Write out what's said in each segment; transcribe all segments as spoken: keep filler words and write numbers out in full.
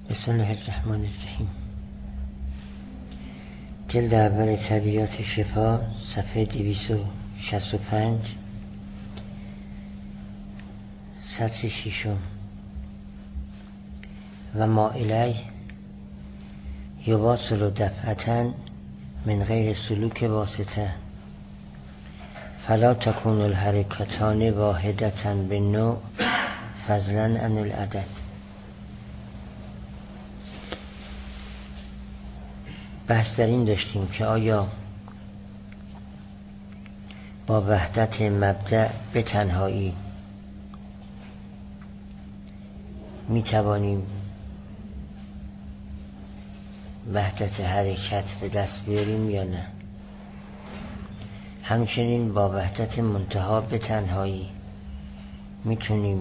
بسم الله الرحمن الرحیم. جلد اول طبیعات شفا، صفحه دویست و شصت و پنج، سطر ششم. و ما الیه یواصل دفعة من غیر سلوک واسطه فلا تكون الحرکتان واحدة بالنوع فضلا عن العدد. بحث در این داشتیم که آیا با وحدت مبدأ به تنهایی می توانیم وحدت حرکت به دست بیاریم یا نه. همچنین با وحدت منتها به تنهایی میتونیم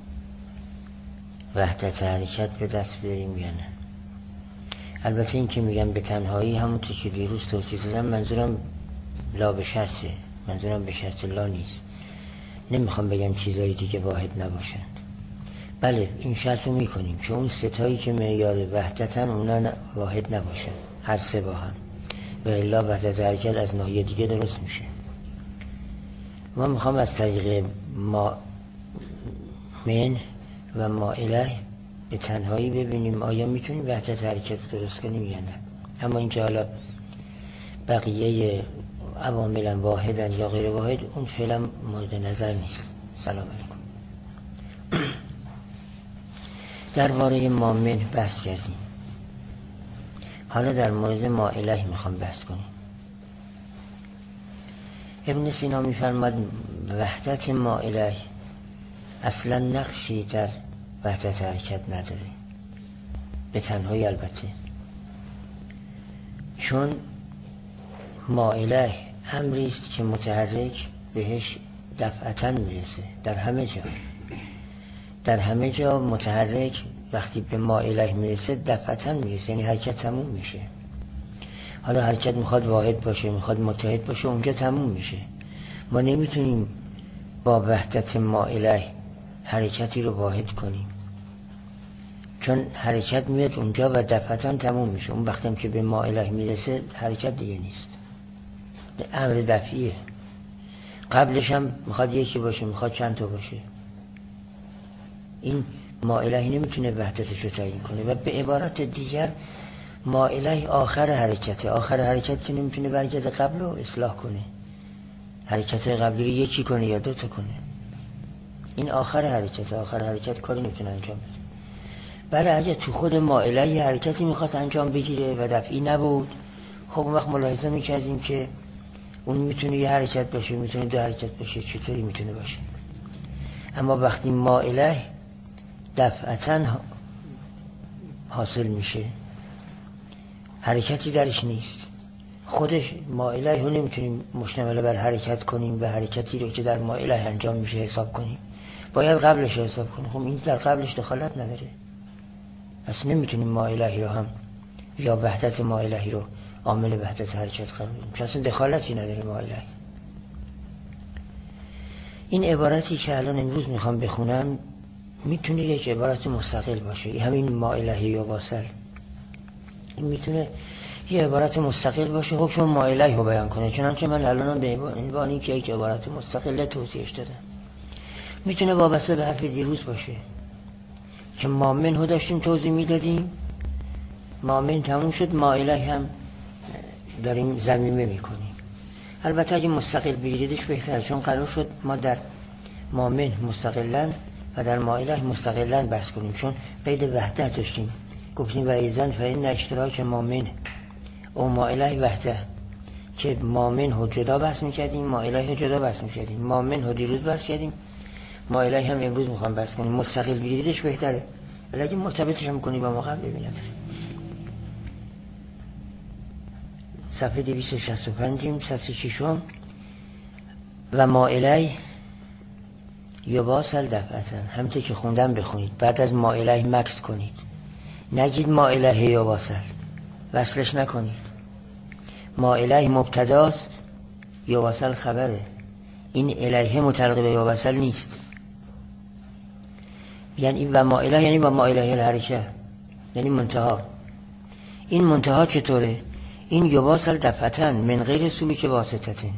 وحدت حرکت به دست بیاریم یا نه. البته این که میگم به تنهایی همونطور که دیروز توضیح دادم منظورم لا به شرطه، منظورم به شرط لا نیست. نمیخوام بگم چیزایی دیگه واحد نباشند. بله این شرط رو میکنیم که اون ستایی که معیار وحدتن اونا واحد نباشن، هر سه با هم، و الا وحدت حرکت از ناحیه دیگه درست میشه. ما میخوام از طریق ما من و ما الیه به تنهایی ببینیم آیا میتونیم وحدت حرکت رو درست کنیم یا نه. اما اینکه حالا بقیه عوامل واحدن یا غیر واحد اون فعلا مورد نظر نیست. سلام علیکم. درباره ما من بحث کردیم، حالا در مورد ما الیه میخوام بحث کنیم. ابن سینا میفرماد وحدت ما الیه اصلا نقشی در وحدت حرکت نداره، به تنهایی البته، چون ما الیه امری است که متحرک بهش دفعتاً میرسه. در همه جا در همه جا متحرک وقتی به ما الیه میرسه دفعتاً میرسه، یعنی حرکت تموم میشه. حالا حرکت میخواد واحد باشه، میخواد متحد باشه، اونجا تموم میشه. ما نمیتونیم با وحدت ما الیه حرکتی رو واحد کنیم، چون حرکت میاد اونجا و دفعتاً تموم میشه. اون وقتی که به ما الیه میرسه حرکت دیگه نیست، امر دفعیه. قبلش هم میخواد یکی باشه، میخواد چند تا باشه. این ما الیه نمیتونه وحدتش رو تعیین کنه. و به عبارت دیگر ما الیه آخر حرکته. آخر حرکت که نمیتونه برگرده قبل رو اصلاح کنه، حرکت قبلی رو یکی کنه یا دو تا کنه. این آخر حرکت، آخر حرکت کاری نمیتونه انجام بده. بله اگه تو خود ما الیه حرکتی میخواست انجام بگیره و دفعی نبود، خب اون وقت ملاحظه میکردیم که اون میتونه یه حرکت باشه، میتونه دو حرکت باشه، چطوری میتونه باشه. اما وقتی ما الیه دفعتاً حاصل میشه، حرکتی درش نیست، خودش ما الیه رو نمیتونیم مشتمل بر حرکت کنیم و حرکتی رو که در ما الیه انجام میشه حساب کنیم، باید قبلش حساب کنیم. خب این در قبلش دخالت نداره، پس نمیتونیم ما الیه رو هم یا وحدت ما الیه رو عامل وحدت حرکت قرار بدیم، چون اصلا دخالتی نداره ما الیه. این عبارتی که الان امروز میخوام بخونم میتونه یک عبارت مستقل باشه. همین ما الیه یا واصل این میتونه یه عبارت مستقل باشه، حکم ما الیه رو بیان کنه، چنانچه من الان به عنوان که یک عبارت مستقل توضیحش دادم. میتونه وابسته به حرف دیروز باشه که ما منو داشتیم توضیح میدادیم، ما من تموم شد، ما الیه هم داریم ضمیمه میکنیم. البته اگه مستقل بگیریدش بهتره، چون قرار شد ما در ما من مستقلن و در ما الیه مستقلن بحث کنیم، چون قید وحدت داشتیم. گفتیم و ایزن فإن اشتراک ما من او ما الیه وحده، که ما من رو جدا بحث میکردیم، ما الیه رو جدا بحث میکردیم. ما من رو دیروز بحث کردیم، ما الیه هم امروز میخوام بحث کنیم. مستقل بگیریدش بهتره، ولی اگه مرتبطش هم کنیم با ما قبل ببینید. صفحه دویست و شصت و پنج، صفحه ششم. و ما الیه یواصل دفعتاً، همونطور که خوندم بخونید، بعد از ما الیه مکس کنید، نگید ما الیه یواصل، وصلش نکنید. ما الیه مبتداست، یواصل خبره. این الیه متعلق به یواصل نیست. یعنی و ما الیه یعنی با ما الیه الحرکه، یعنی منتها. این منتها چطوره؟ این یواصل دفعتن من غیر سلوک واسطتن،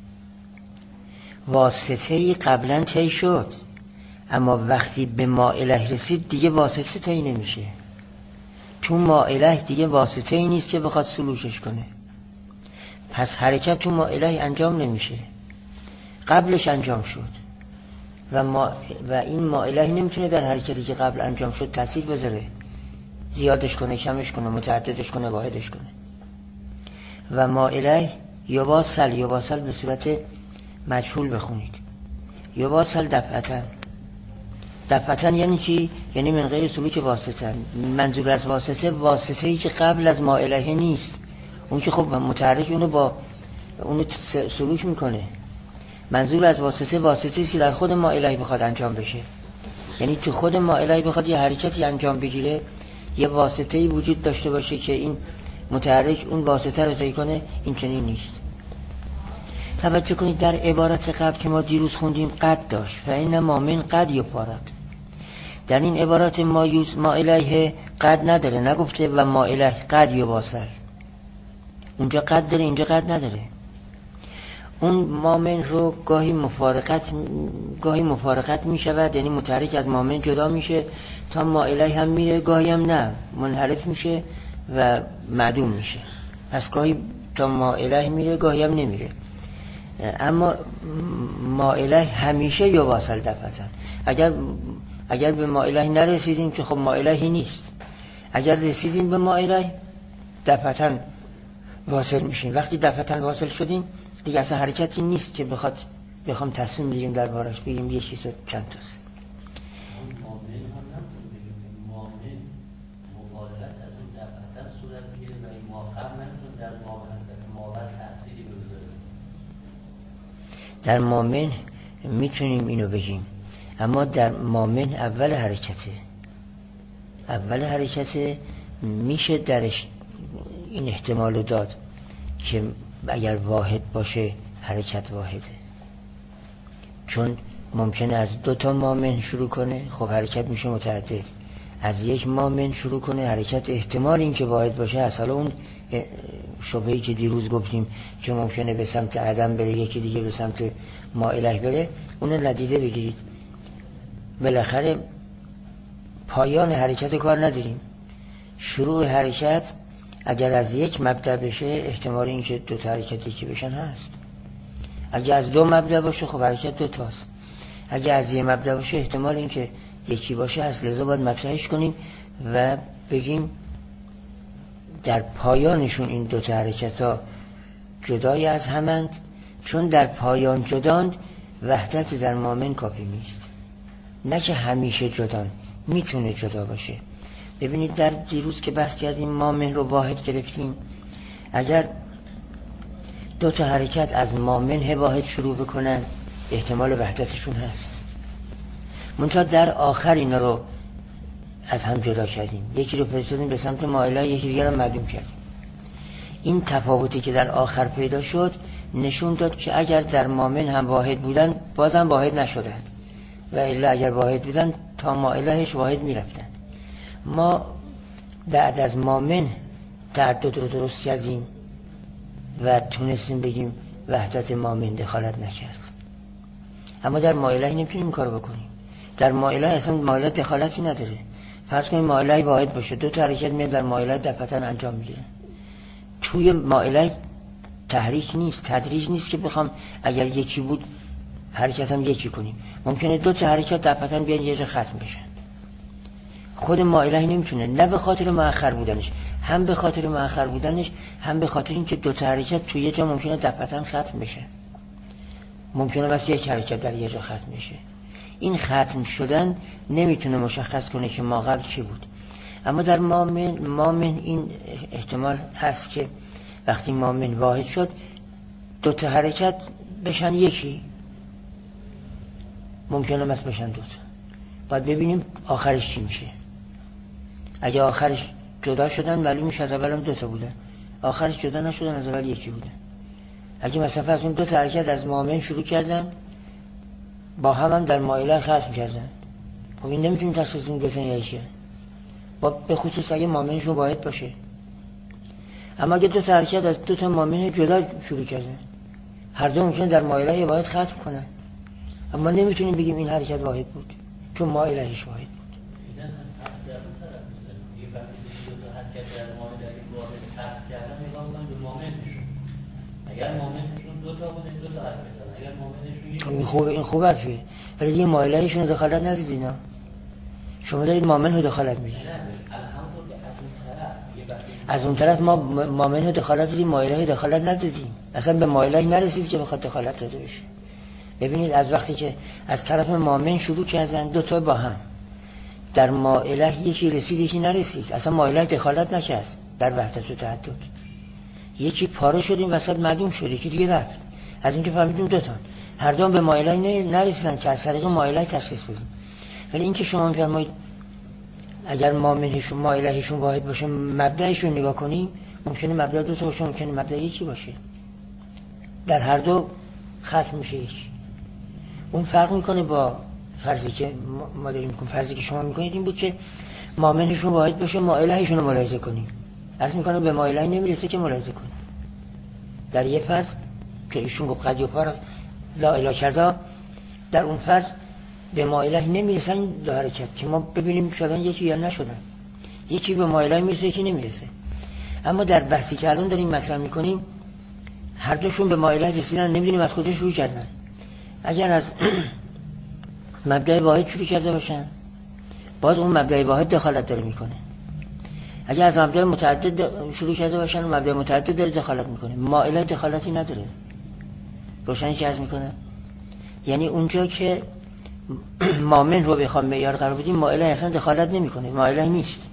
واسطه‌ای قبلا طی شد اما وقتی به ما اله رسید دیگه واسطه طی نمیشه. تو ما اله دیگه واسطه‌ای نیست که بخواد سلوکش کنه، پس حرکت تو ما اله انجام نمیشه، قبلش انجام شد و, ما و این ما اله نمیتونه در حرکتی که قبل انجام شد تاثیر بذاره، زیادش کنه، کمش کنه، متعددش کنه، واحدش کنه. و ما اله یواصل، یواصل به صورت مجهول بخونید، یواصل دفعتن. دفعتن یعنی چی؟ یعنی من غیر سلوک واسطه. منظور از واسطه، واسطه ای که قبل از ما اله نیست، اون که خب متحرک اونو با اونو سلوک میکنه. منظور از واسطه، واسطه است که در خود ما اله بخواد انجام بشه، یعنی تو خود ما اله بخواد یه حرکتی انجام بگیره، یه واسطه ای وجود داشته باشه که این متحرک اون واسطه رو طی کنه. این چنین نیست. توجه کنید در عبارت قبل که ما دیروز خوندیم قد داشت، فإن ما من قد یفارق. در این عبارت ما یوز ما الیه قد نداره، نگفته و ما الیه قد یواصل. اونجا قد داره، اینجا قد نداره. اون مامن رو گاهی مفارقت گاهی مفارقت می شود، یعنی متحرک از مامن جدا میشه تا ما الیه هم میره، گاهی هم نه، منحرف میشه و معدوم میشه. پس گاهی تا ما الیه میره، گاهی هم نمیره. اما ما الیه همیشه یواصل دفعتن. اگر اگر به ما الیه نرسیدیم که خب ما الهی نیست، اگر رسیدیم به ما الیه دفعتن واصل میشیم. وقتی دفعتن واصل شدیم دیگه اصلا حرکتی نیست که بخواد بخوام تصمیم بگیریم دربارش، بگیم یه چیز چند تاست. در مامن میتونیم اینو بگیم، اما در مامن اول حرکته، اول حرکته میشه درش این احتمالو داد که اگر واحد باشه حرکت واحده، چون ممکنه از دو تا مامن شروع کنه، خب حرکت میشه متعدد. از یک مامن شروع کنه حرکت، احتمال این که واحد باشه از حالا اون شبهه‌ای که دیروز گفتیم که ممکنه به سمت عدم بره، یکی دیگه به سمت ما اله بره، اونو ندیده بگیرید. بالاخره پایان حرکت کار نداریم. شروع حرکت اگر از یک مبدأ بشه احتمال این که دو تا حرکت یکی بشن هست. اگر از دو مبدأ باشه خب حرکت دو تاست. اگر از یک مبدأ باشه احتمال این که یکی باشه هست. لذا باید مطرحش کنیم و بگیم در پایانشون این دو تا حرکت ها جدای از همند، چون در پایان جداند وحدت در مامن کافی نیست. نه که همیشه جدان، میتونه جدا باشه. ببینید در دیروز که بحث کردیم مامن رو واحد گرفتیم، اگر دو تا حرکت از مامن واحد شروع بکنن احتمال وحدتشون هست. منتها در آخر اینا رو از هم جدا کردیم، یکی رو فرستادیم به سمت مائله، یکی دیگر رو معدوم کردیم. این تفاوتی که در آخر پیدا شد نشون داد که اگر در مامن هم واحد بودن بازم واحد نشدن و الا اگر واحد بودن تا مائلهش واحد میرفتن. ما بعد از مامن تعدد رو درست کردیم و تونستیم بگیم وحدت مامن دخالت نکرد. اما در مائله نمیتونیم این کارو بکنیم. در مائله اصلا مائله دخالتی نداره. فرض کنیم مائله واحد باشه، دو تا حرکت میاد در مائله دفعتاً انجام میگیره. توی مائله تحریک نیست، تدریج نیست که بخوام اگر یکی بود حرکت هم یکی کنیم. ممکنه دو تا حرکت دفعتاً بیان یه جا ختم بشن. خود مائله نمیتونه، نه به خاطر مؤخر بودنش، هم به خاطر مؤخر بودنش، هم به خاطر اینکه دو تا حرکت توی یه جا ممکنه دفعتاً ختم بشه. ممکنه بس یک حرکت در یه جا ختم بشه. این ختم شدن نمیتونه مشخص کنه که ما قبل چی بود. اما در مامن مامن این احتمال هست که وقتی مامن واحد شد دو تا حرکت بشن یکی، ممکنه بس بشن دو تا. باید ببینیم آخرش چی میشه. اگه آخرش جدا شدن معلوم میشه از اول دو تا بودن، آخرش جدا نشدن از اول یکی بودن. اگه مثلا از اون دو تا حرکت از مامن شروع کردن با هم هم در مائله ختم کردن، خب این نمیتونیم تشخیص این دو تا یکیه. با به خصوص اگه مامنشون واحد باشه. اما اگه دو تا حرکت از دو تا مامن جدا شروع کردن، هر دو ممکن در مایله واحد ختم کنن، اما نمیتونیم بگیم این حرکت واحد بود چون مایلهش واحد بود. اگر مامنشون دو تا بوده دو تا حرف بزنن، اگر مامنشون یک این خوب این خوب حرفیه، ولی دیگه مایلهشون دخالت ندید. اینا شما دارید مامن رو دخالت میدید. از اون طرف ما مامن رو دخالت دادیم، مایله رو دخالت ندادیم، اصلا به مایله نرسید که بخواد دخالت داده بشه. ببینید از وقتی که از طرف مامن شروع کردن دو تا با هم، در مایله یکی رسید یکی نرسید، اصلا مایله دخالت نکرد در وحدت و تعدد، یکی پاره شدیم وسط معدوم شد، یکی دیگه رفت. از اینکه فهمیدیم دو تا هر دو به مایله نرسیدن که از طریق مایله تشخیص بدیم. ولی اینکه شما میفرمایید اگر مامنشون مایلهشون واحد باشه مبدأشون نگاه کنیم، ممکنه مبدأ دو تا باشه، ممکنه مبدأ یکی باشه، در هر دو ختم میشه یکی. اون فرق میکنه با فرضی که ما داریم میکنیم. فرضی که شما میکنید این بود که مامنشون واحد باشه مایلهشون رو ملاحظه کنیم، اصلا میکنه به مایله نمیرسه که ملاحظه کنیم. در یه فرض که ایشون گفت قد یفارق لا اله کذا، در اون فرض به مایله نمیرسن دو حرکت که ما ببینیم شدن یکی یا نشدن، یکی به مایله میرسه یکی نمیرسه. اما در بحثی که الان داریم مطرح میکنیم هر دوشون به مایله رسیدن، نمیدونیم از کجا شروع کردن. اگر از مبدأ واحد شروع کرده باشن باز اون مبدأ واحد دخالت داره میکنه. اگر از مبدأ متعدد شروع کرده باشن مبدأ متعدد داره دخالت میکنه، مایله دخالتی نداره. روشنی چه عرض میکنم؟ یعنی اونجا که مامن رو بخوام معیار قرار بدیم مایله اصلا دخالت نمیکنه، مایله نیست.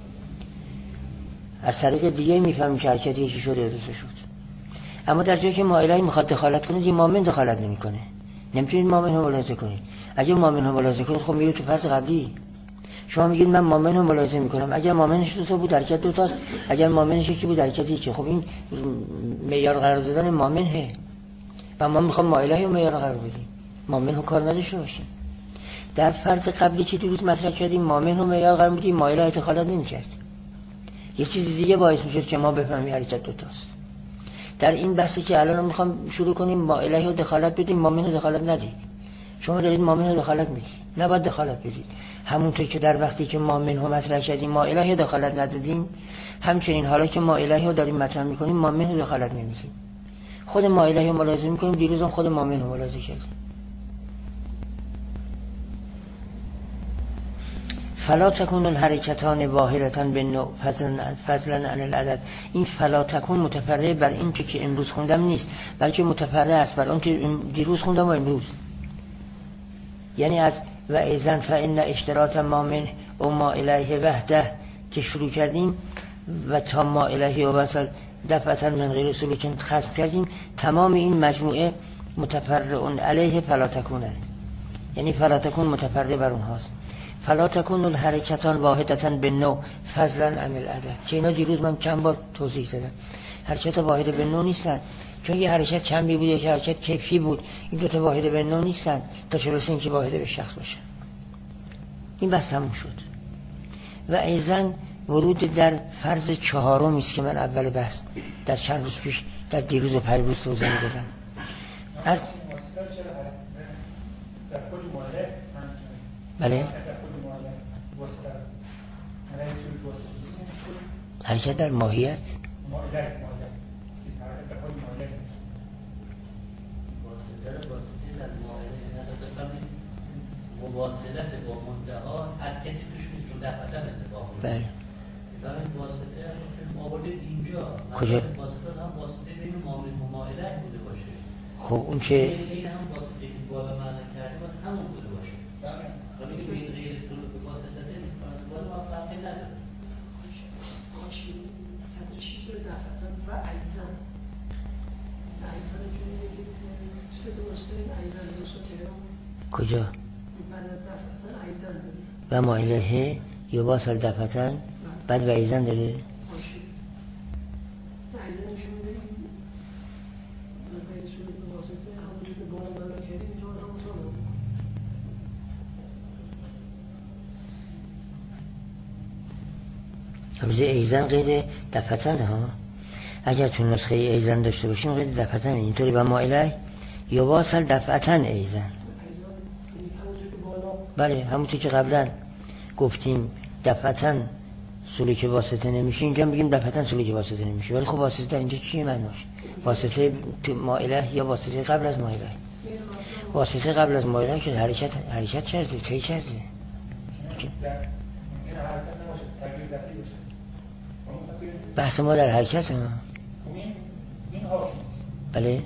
از طریق دیگه میفهمیم که حرکت یکی شده و دوسته شد. اما در جایی که مایله میخواد دخالت کنه دیگه مامن دخالت نمیکنه، نمیتونید مامن رو ملاحظه کنید. اگه مامن رو ملاحظه کنید خب میره تو فرض قبلی. شما میگید من مامن رو ملاحظه میکنم، اگر مامنش دو تا بود حرکت دو تاست، اگر مامنش یکی بود حرکت یکی. خب این معیار قرار دادن مامنه و ما میخوام مایله رو معیار قرار بدیم، مامن رو کار نداشته باشیم. در فرض قبلی که دیروز مطرح کردیم مامن رو معیار قرار میدیم، مایله دخالت نمیکرد. یه چیز دیگه باعث میشد که ما بفهمیم حرکت دو تاست. در این بحثی که الان میخوام شروع کنیم مایله رو دخالت بدیم، مامن رو دخالت ندید. شما دارید مامن رو دخالت میدید، نباید دخالت بدید. همونطور که در وقتی که مامن رو مطرح کردیم مایله رو دخالت ندادیم، همچنین حالا که مایله رو داریم مطرح میکنیم مامن رو دخالت نمیدیم. خود مایله رو ملاحظه میکنیم، دیروز هم خود مامن رو ملاحظه کردیم. فلا تکون الحرکتان واحدتان بالنوع فضلا عن العدد. این فلا تکون متفرع بر این چه که امروز خوندم نیست، بلکه متفرع است بر اون که دیروز خوندم و امروز. یعنی از و ایزن فإن اشتراط ما من و ما الیه وحده که شروع کردیم و تا ما الیه و وصل دفعتا من غیر سلوکن ختم کردیم، تمام این مجموعه متفرعون علیه فلا تکونند. یعنی فلا تکون متفرع بر اونهاست. فلا تکون الحرکتان واحدتاً بالنوع فضلا عن العدد، که اینا دیروز من چند بار توضیح دادم. حرکت واحد بالنوع نیستن، چون یه حرکت چندی بود یک حرکت کیفی بود، این دو تا واحد بالنوع نیستن تا چه برسه اینکه واحد به شخص باشه. این بس تموم شد. و ایزن ورود در فرض چهارم است که من اول بحث در چند روز پیش در دیروز و پریروز توضیح دادم. از بله حرکت در ماهیت مواصلت با منتها حرکتی توش نیست چون دفعتا اتفاق میفته. بله. مثلا واسطه ما آوردیم اینجا. کجا؟ واسطه هم واسطه بین مامن و مائله بوده باشه. خب اون که این هم واسطه که بالا معنا کرده باید همون بوده باشه. ولی که این غیر سلوک واسطه نمی‌کنه بالا ما فرقی نداره. ماشین صدر شیش رو دفعتا و ایزن. ایزن که میگه سه تا واسطه ایزن واسطه کجا؟ و مائله یا واسل دفتن بعد و ایزن داره. همزه ایزن غیر دفتن ها. اگر تو نسخه ایزن داشته باشیم غیر دفتن، اینطوری با مائله یا واصل دفعتن ایزن. بله همونطور که قبلا گفتیم دفعتن سلوک واسطه نمیشه، اینجا میگیم دفعتن سلوک واسطه نمیشه. ولی خب واسطه در اینجا چیه معناش؟ واسطه تو مائله یا واسطه قبل از مائله؟ واسطه قبل از مائله که حرکت حرکت کرده، طی کرده. بحث ما در حرکت ما. بله.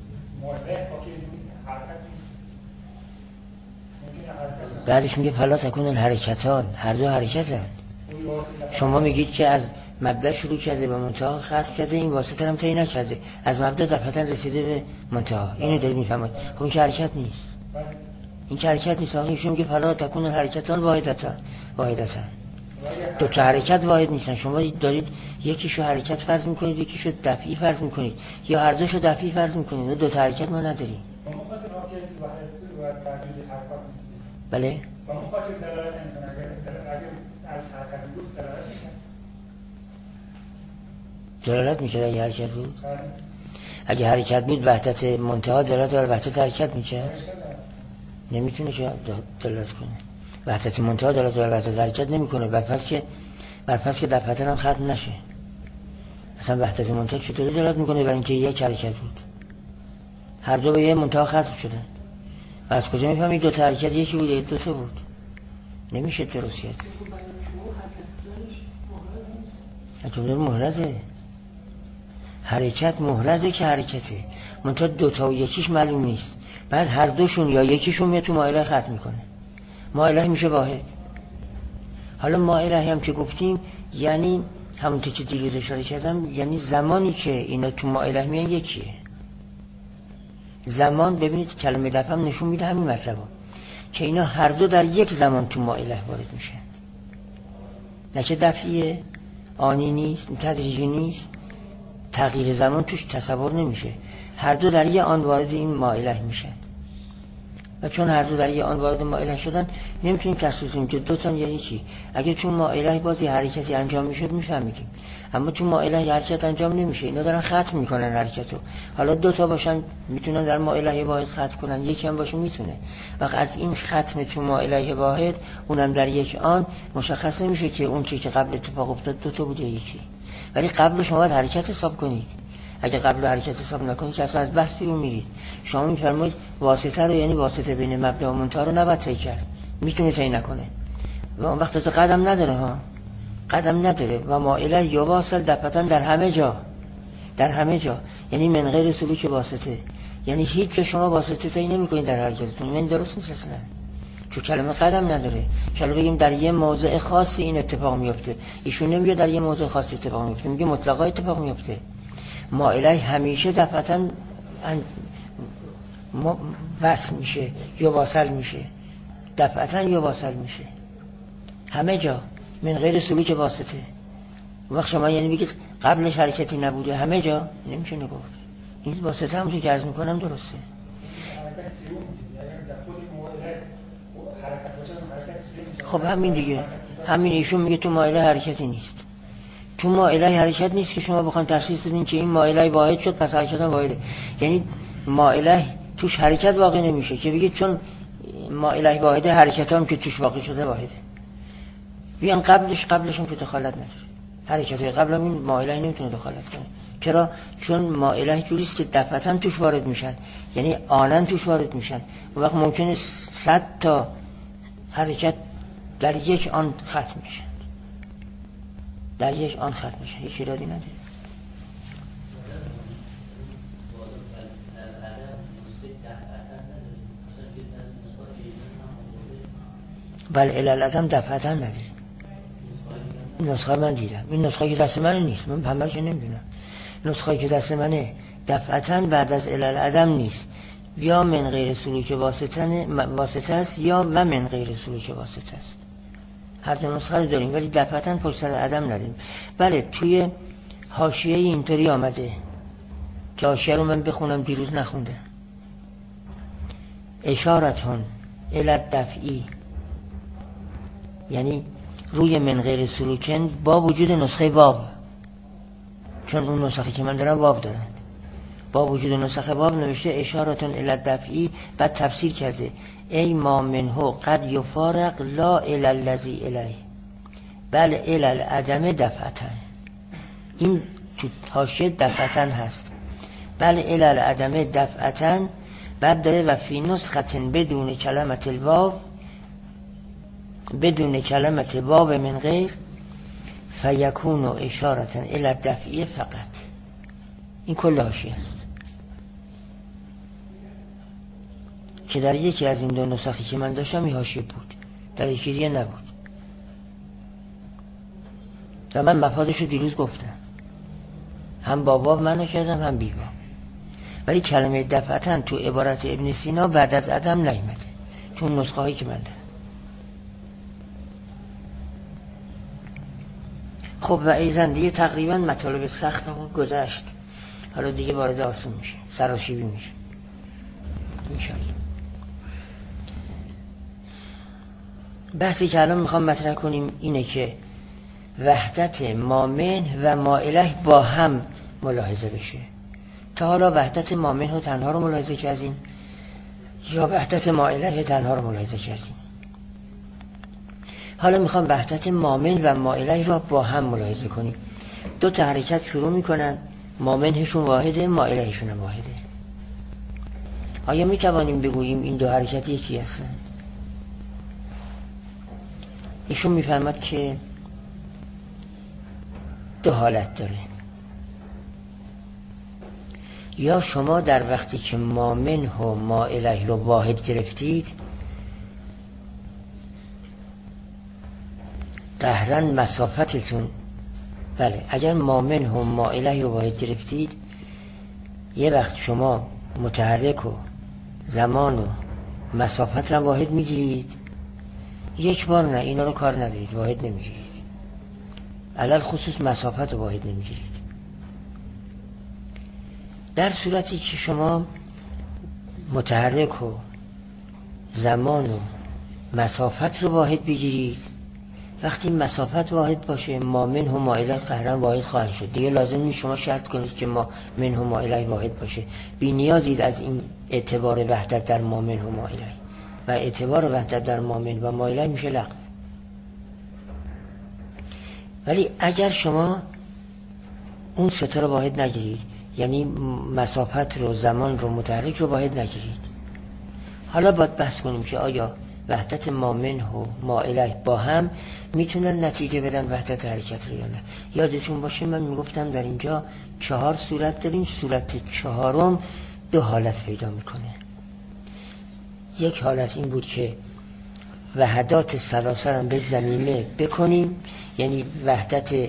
بعدش میگه فلا تکون الحرکتان، هر دو حرکتن. شما میگید که از مبدا شروع کرده به منتها ختم کرده، این واسطه هم طی نکرده، از مبدا دفعتاً رسیده به منتها. اینو دارید میفهمید. خب این که حرکت نیست، این که حرکت نیست. واقعا شما میگه فلا تکون الحرکتان واحدتان، واحدتان. دو تا حرکت واحد نیستن. شما دارید یکیشو حرکت فرض میکنید، یکیشو دفعی فرض میکنید، یا هر دوشو دفعی فرض میکنید. دو تا حرکت ما نداریم. بله. دلالت میکرد اگه حرکت بود؟ اگه حرکت بود وحدت منتها دلالت بر وحدت حرکت میکرد؟ نمیتونه که دلالت کنه. وحدت منتها دلالت بر وحدت حرکت نمیکنه. برپس که برپس که دفعتن هم ختم نشه. اصلا وحدت منتها چطوری دلالت میکنه؟ برای اینکه یک حرکت بود، هر دو به یه منتها ختم شدن. و از کجا میفهمید دو تا حرکت یکی بود یا دو تا بود؟ نمیشه درست کرد. جمله محرزه. حرکت محرزه که حرکته، منتها دو تا و یکیش معلوم نیست. بعد هر دوشون یا یکیشون میاد تو مائله ختم میکنه. مائله میشه واحد. حالا مائله هم که گفتیم یعنی همونطور که دیروز اشاره کردم، یعنی زمانی که اینا تو مائله میان یکیه. زمان ببینید کلمه دفعه هم نشون میده همین مطلبه، که اینا هر دو در یک زمان تو مائله وارد میشن. نه که دفعیه، آنی نیست، تدریجی نیست، تغییر زمان توش تصور نمیشه. هر دو در یک آن وارد این مائله میشن. و چون هر دو در یک آن وارد مائله شدن نمیتونیم تشخیص بدیم که دو تا یا یکی. اگه تو مائله بازی حرکتی انجام میشد میفهمیدیم، اما تو مائله حرکت انجام نمیشه. اینا دارن ختم میکنن حرکتو. حالا دو تا باشن میتونن در مائله واحد ختم کنن، یکی هم باشه میتونه. وقت از این ختم تو مائله واحد اونم در یک آن مشخص نمیشه که اون چیزی که قبل اتفاق افتاد دو تا بود یا یکی. ولی قبل شما باید حرکت حساب کنید. اگه قبل حرکت حساب نکنید که اصلا از بحث بیرون میرید. شما میفرمایید واسطه رو، یعنی واسطه بین مبدا و منتها رو نباید طی کرد، میتونه طی نکنه و اون وقت از قدم نداره ها، قدم نداره. و مائله یا واصل دفعتاً در همه جا، در همه جا، یعنی من غیر سلوک واسطه، یعنی هیچ جا شما واسطه طی نمی‌کنید در حرکتتون. این درست نیست اصلا، چون کلمه قدم نداره. چلو بگیم در یه موضع خاصی این اتفاق میفته، ایشون نمیگه در یه موضع خاصی اتفاق میفته، میگه مطلقاً اتفاق میفته. مائله همیشه دفعتاً وصل میشه یا واصل میشه، دفعتاً یا واصل میشه همه جا، من غیر سلوک واسطه. وقت شما یعنی بگید قبلش حرکتی نبوده همه جا، نمیشه نگفت. این واسطه هم تو که عرض میکنم درسته. خب همین دیگه، همین ایشون میگه تو مائله حرکتی نیست. تو مائله حرکت نیست که شما بخواید تشخیص بدین که این مائله واحد شد پس حرکت هم واحده. یعنی مائله توش حرکت واقع نمیشه که بگید چون مائله واحده حرکت هم که توش واقع شده واحده. بیان قبلش قبلش هم که دخالت نداره، حرکت قبل هم این مائله نمیتونه دخالت کنه. چرا؟ چون مائله جوریست که دفعتاً توش وارد میشن، یعنی آنن توش وارد میشن. اون وقت ممکنه صد تا حرکت در یک آن ختم میشن، در یک آن ختم میشن، هیچ ایرادی نداره. بله الالعدم دفعتاً نداره. این نسخه من دیدم، این نسخه که دست من نیست، من همه‌اش نمیدونم. نسخه که دست منه دفعتاً بعد از الالعدم نیست، یا من غیر سلوک واسطه واسطه است یا و من غیر سلوک واسطه است. هر دو نسخه رو داریم ولی دفعتاً پشت سر عدم نداریم. بله توی حاشیه اینطوری آمده که حاشیه رو من بخونم، دیروز نخوندم. اشارتون الی الدفعی، یعنی روی من غیر سلوکن با وجود نسخه واو، چون اون نسخه که من دارم واو دارن، با وجود نسخه واو نوشته اشارتون الی الدفعی، بعد تفسیر کرده ای ما منه قد یفارق لا الی الذی الیه بل الی العدم دفعتن. این تو حاشیه دفعتن هست، بل الی العدم دفعتن. بعد داره و فی نسختن بدون کلمت الواو، بدون کلمت واو من غیر فیکون اشارتن الی الدفعی فقط. این کل حاشیه است که در یکی از این دو نسخی که من داشتم این حاشیه بود، در یکی دیگه نبود و من مفادش رو دیروز گفتم، هم با واو منو کردم هم بی واو. ولی کلمه دفعتن تو عبارت ابن سینا بعد از عدم نیامده تو نسخه هایی که من دارم. خب و ایزن دیگه تقریبا مطالب سختمون گذشت، حالا دیگه وارد آسون میشه، سراشیبی میشه انشاءالله. بحثی که الان میخوام مطرح کنیم اینه که وحدت مامن و مائله با هم ملاحظه بشه. تا حالا وحدت مامن رو تنها رو ملاحظه کردیم یا وحدت مائله تنها رو ملاحظه کردیم؟ حالا میخوام وحدت مامن و مائله رو با هم ملاحظه کنیم. دو تا حرکت شروع میکنن، مامنشون واحده، مائلهشون هم واحده. آیا میتوانیم بگوییم این دو حرکت یکی هستند؟ ایشون میفرماد که دو حالت داره. یا شما در وقتی که مامن و مائله رو واحد گرفتید قهرن مسافتتون، بله اگر مامن و مائله رو واحد گرفتید یه وقت شما متحرک و زمان و مسافت رو واحد میگیرید، یک بار نه، اینا رو کار ندارید، واحد نمیگیرید، علل خصوص مسافت رو واحد نمیگیرید. در صورتی که شما متحرک و زمان و مسافت رو واحد بگیرید، وقتی مسافت واحد باشه مامن و مائله قهرن واحد خواهند شد. دیگه لازم نیست شما شرط کنید که ما من و مائله واحد باشه، بی نیازید از این اعتبار وحدت در مامن و مائله، و اعتبار وحدت در مامن و مائله میشه لغو. ولی اگر شما اون ستا رو واحد نگیرید، یعنی مسافت رو، زمان رو، متحرک رو واحد نگیرید، حالا باید بحث کنیم که آیا وحدت مامن و مائله با هم میتونن نتیجه بدن وحدت حرکت رو یا نه. یادتون باشه من میگفتم در اینجا چهار صورت داریم، صورت چهارم دو حالت پیدا میکنه. یک حالت این بود که وحدات سلاسل هم به ضمیمه بکنیم، یعنی وحدت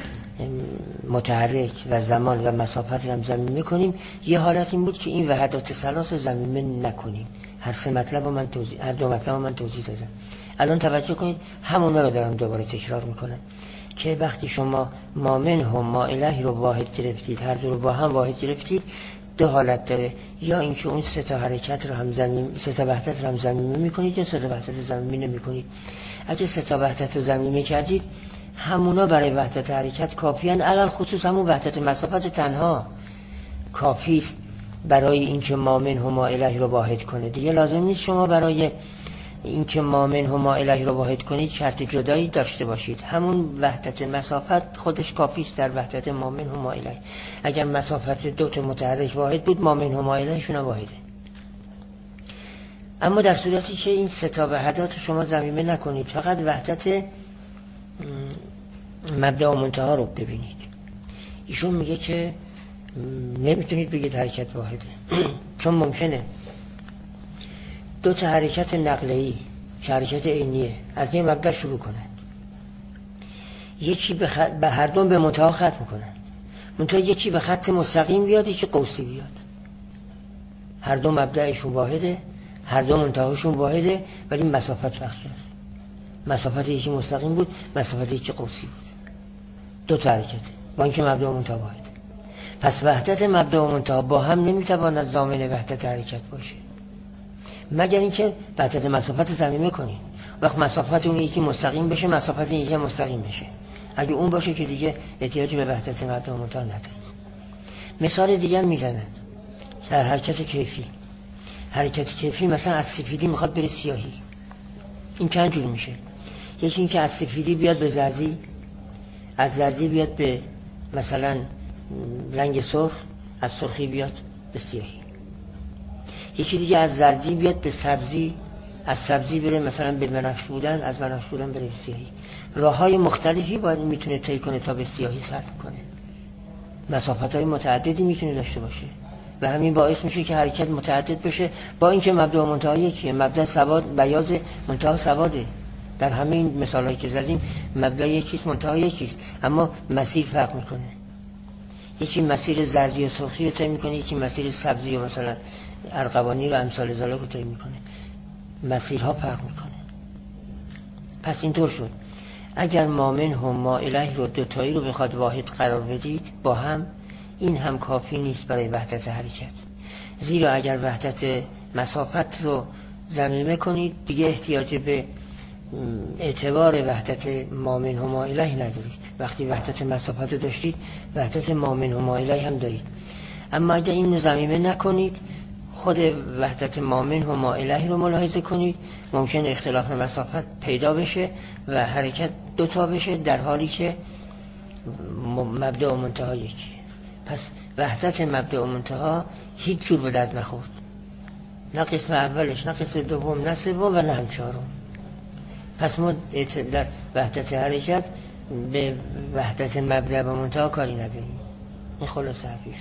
متحرک و زمان و مسافت هم ضمیمه کنیم. یه حالت این بود که این وحدات سلاسل ضمیمه نکنیم. هر سه مطلب من توضیح هر دو مطلب من توضیح دادم. الان توجه کنید همونا رو دارم دوباره تکرار میکنم که وقتی شما مامن و مائله رو واحد گرفتید، هر دو رو با هم واحد گرفتید، دو حالت داره. یا اینکه اون سه تا حرکت رو هم ضمیم، سه تا وحدت رو هم ضمیمه میکنید، یا سه تا وحدت رو ضمیمه نمیکنید. اگه سه تا وحدت رو ضمیمه کردید همونا برای وحدت حرکت کافیان، علل خصوص همون وحدت مسافت تنها کافی است برای اینکه مامن و مائله رو واحد کنه. دیگه لازم نیست شما برای اینکه مامن و مائله رو واحد کنید شرط جدایی داشته باشید. همون وحدت مسافت خودش کافی است در وحدت مامن و مائله. اگر مسافت دو تا متحرک واحد بود، مامن و مائله شون واحده. اما در صورتی که این سه تا وحدات شما ضمیمه نکنید، فقط وحدت مبدا و منتها رو ببینید، ایشون میگه که نمیتونید بگید حرکت واحده چون ممکنه دو تا حرکت نقله‌ای که حرکت عینیه از این مبدا شروع کنند، یکی به, خ... به هر دو به منتها ختم کنند، منتها یکی به خط مستقیم بیاد، یکی قوسی بیاد. هر دو مبدأشون واحده، هر دو منتهاشون واحده، ولی مسافت فرق کرد. مسافت یکی مستقیم بود، مسافت یکی قوسی بود. دو تا حرکته با اینکه مبدا و منتها واحده. پس وحدت مبدا و منتها با هم نمیتواند ضامن وحدت حرکت باشه، مگر اینکه وحدت مسافت ضمیمه کنید. وقت مسافت اون یکی مستقیم بشه، مسافت این یکی مستقیم بشه. اگه اون باشه که دیگه احتیاجی به وحدت مبدا و منتها نداره. مثال دیگه میزنند در حرکت کیفی. حرکت کیفی مثلا از سفیدی میخواد بره سیاهی. این چند جور میشه؟ یکی این که از سفیدی بیاد به زردی، از زردی بیاد به مثلا رنگ سرخ، از سرخی بیاد به سیاهی. یکی دیگه از زردی بیاد به سبزی، از سبزی بره مثلا به بنفش بودن، از بنفش بودن بره به سیاهی. راههای مختلفی باید میتونه طی کنه تا به سیاهی ختم کنه. مسافت‌های متعددی میتونه داشته باشه و همین باعث میشه که حرکت متعدد بشه، با اینکه مبدا و منتها یکیه. مبدا سواد بیاض، منتها سواده. در همین مثالایی که زدیم مبدا یکیست، منتها یکیست، اما مسیر فرق میکنه. یکی مسیر زردی و سرخی رو طی میکنه، یکی مسیر سبزی و مثلا ارغوانی رو امثال ذالک رو طی میکنه. مسیرها فرق میکنه. پس اینطور شد اگر ما منه ما الیه رو دوتایی رو بخواد واحد قرار بدید با هم، این هم کافی نیست برای وحدت حرکت. زیرا اگر وحدت مسافت رو ضمیمه کنید دیگه احتیاج به اعتبار وحدت ما منه ما الیه ندارید. وقتی وحدت مسافت رو داشتید وحدت ما منه ما الیه هم دارید. اما اگر این رو ضمیمه نکنید، خود وحدت ما منه ما الیه رو ملاحظه کنید، ممکن اختلاف مسافت پیدا بشه و حرکت دوتا بشه در حالی که مبدا و منتها یکی. پس وحدت مبدا و منتها هیچ جور به درد نخورد، نه قسم اولش، نه قسم دوم، نه سوم و نه هم چهارم. پس ما در وحدت حرکت به وحدت مبدا و منتها کاری نداریم. این خلاصه حرفیش.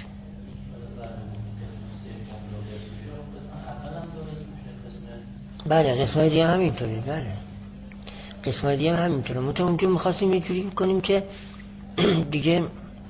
بله قسمای دیگه هم همینطوره. بله قسمای دیگه هم همینطوره. ما تا اونجا میخواستیم یه جوری کنیم که دیگه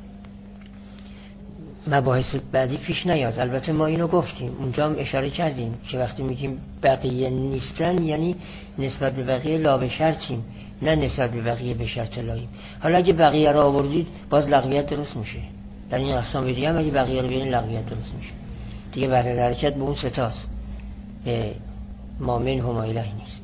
مباحث بعدی پیش نیاد. البته ما اینو گفتیم اونجا هم اشاره کردیم که وقتی میگیم بقیه نیستن یعنی نسبت به بقیه لا به شرطیم، نه نسبت به بقیه به شرط لاییم. حالا اگه بقیه رو آوردید باز لغویت درست میشه. در این اقسام دیگه هم اگه بقیه رو بیارین لغویت درست میشه. دیگه بعد از حرکت به اون ستاست، به ما منه ما الیه نیست.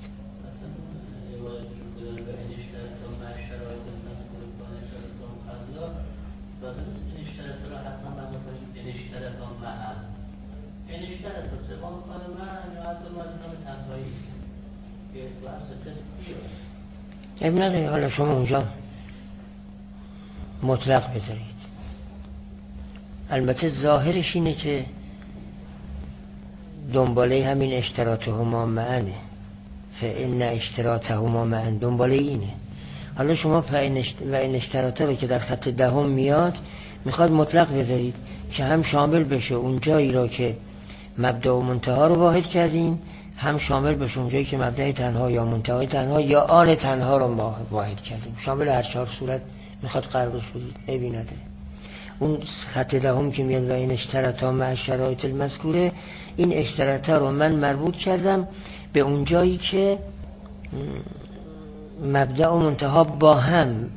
ابن نداره. حالا شما اونجا مطلق بذارید. البته ظاهرش اینه که دنباله همین اشتراطهما معنه، فإن اشتراطهما معن، دنباله اینه. حالا شما فإن اشتراطه رو که در خط دهم میاد میخواد مطلق بذارید که هم شامل بشه اون جایی را که مبدا و منتها رو واحد کردیم، هم شامل بشه اون جایی که مبدأ تنها یا منتهای تنها یا آن تنها رو واحد کردیم. شامل هر چهار صورت میخواد قرارش بدید. عیبی نداره. اون خط دهم که میاد و این اشتراطا مع شرایط المذکوره، این اشتراطا رو من مربوط کردم به اون جایی که مبدأ و منتها با هم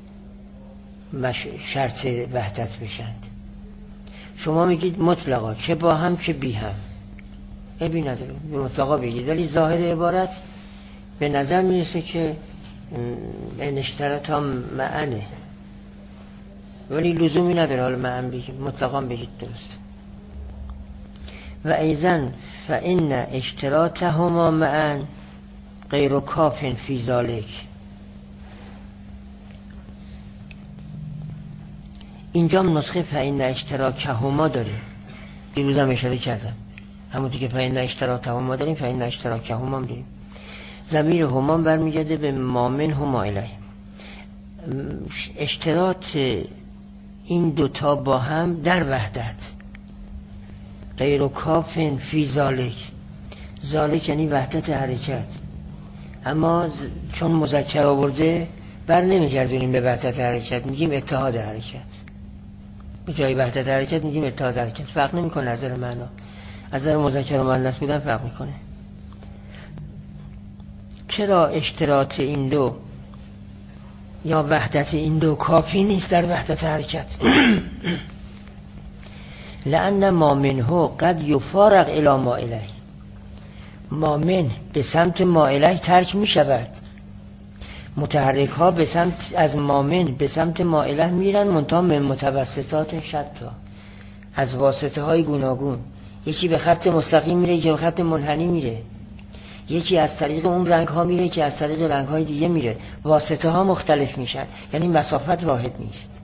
شرط وحدت بشند. شما میگید مطلقا چه با هم چه بی هم، عیبی نداره مطلقا بگید، ولی ظاهر عبارت به نظر میرسه که این اشتراطا معنه، ولی لزومی نداره حالا معن بگید، مطلقا بگید درست. و ایضا فإن اشتراطهما معن غیر کاف فی ذلک. اینجا نسخه فإن اشتراکهما داره، دیروز هم اشاره کردم، همونطور که فإن اشتراکهما داریم فإن اشتراکهما هم داریم. ضمیر هما برمیگرده به ما منه ما الیه. اشتراط این دوتا با هم در وحدت، غیر کاف فی ذلک. ذلک یعنی وحدت حرکت، اما چون مذکر آورده بر نمیگردونیم به وحدت حرکت، میگیم اتحاد حرکت. به جای وحدت حرکت میگیم اتحاد حرکت. فرق نمیکنه از نظر معنا، از نظر مذکر و مؤنث بودن فرق میکنه. چرا اشتراط این دو یا وحدت این دو کافی نیست در وحدت حرکت؟ لأن ما منه قد یفارق الی ما الیه. مامن به سمت مائله ترک می شود. متحرک ها به سمت از مامن به سمت مائله میرن، منتها من متوسطات شتا، از واسطه های گوناگون. یکی به خط مستقیم میره، یکی به خط منحنی میره، یکی از طریق اون رنگ ها میره که از طریق رنگ های دیگه میره. واسطه ها مختلف میشن، یعنی مسافت واحد نیست.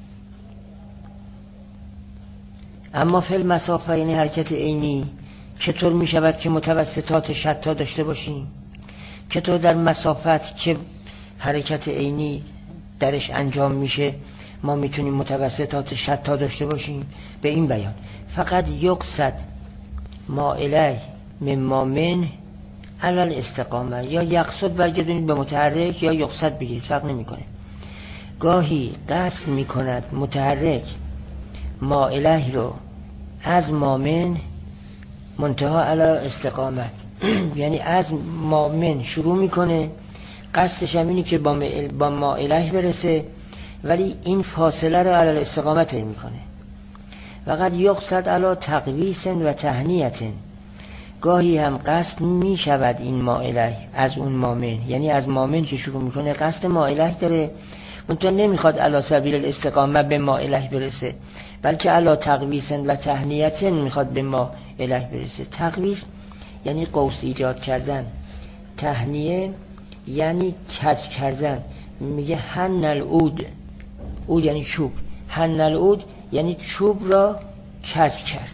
اما فی المسافه یعنی حرکت عینی چطور میشود که متوسطات شتا داشته باشیم؟ چطور در مسافت که حرکت عینی درش انجام میشه ما میتونیم متوسطات شتا داشته باشیم؟ به این بیان فقط یقصد مائله من مامن علل استقامه، یا یقصد برگردونید به متحرک یا یقصد بگیرید، فرق نمیکنه. گاهی قصد میکند متحرک مائله رو از مامن منتها علی استقامت، یعنی از مامن شروع میکنه، قصدش هم اینه که با مائله برسه، ولی این فاصله رو علی استقامت میکنه. فقط یقصد علی تقویس و تهنیت، گاهی هم قصد میشود این مائله از اون مامن، یعنی از مامن که شروع میکنه قصد مائله داره، منتها نمیخواد علی سبیل الاستقامه به مائله برسه، بلکه علی تقویس و تهنیت میخواد به مائله برسه. تقویس یعنی قوس ایجاد کردن، تهنیه یعنی کج کردن. میگه هن العود، عود یعنی چوب، هن العود یعنی چوب را کج کرد.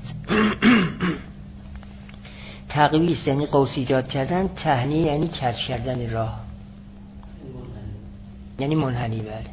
تقویس یعنی قوس ایجاد کردن، تهنیه یعنی کج کردن راه، یعنی منحنی. بله.